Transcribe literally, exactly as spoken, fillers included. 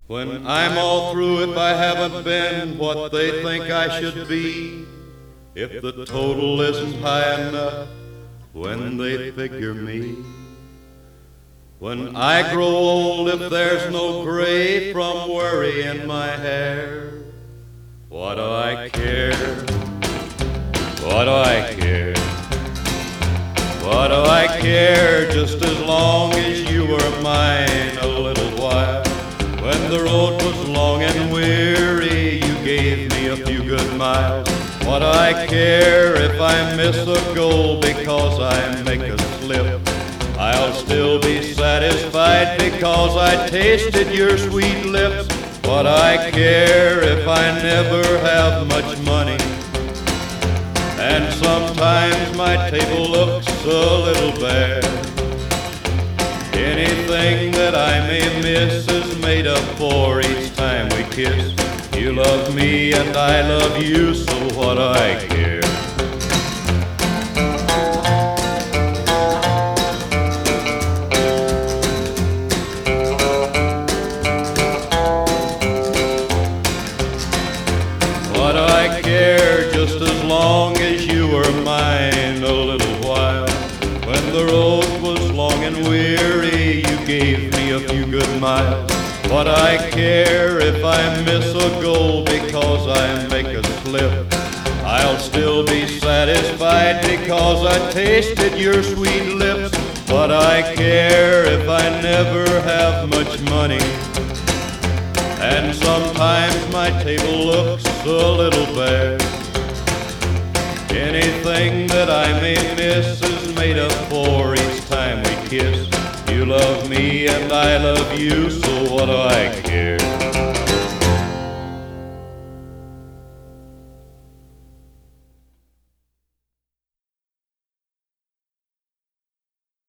When I'm all through, if I haven't been what they think I should be, if the total isn't high enough when they figure me, when I grow old, if there's no gray from worry in my hair, what do I care? What do I care? What do I care? Just as long as you were mine a little while. When the road was long and weary, you gave me a few good miles. What do I care if I miss a goal because I make a slip? I'll still be satisfied because I tasted your sweet lips. What do I care if I never have much money? And sometimes my table looks a little bare. Anything that I may miss is made up for each time we kiss. You love me and I love you, so what do I care? What do I care? Just as long as you were mine a little while. When the road was long and weary, you gave me a few good miles. What do I care if I miss a goal because I make a slip? I'll still be satisfied because I tasted your sweet lips. What do I care if I never have much money? And sometimes my table looks a little bare. Anything that I may miss is made up for each time we kiss. You love me and I love you, so what do I care?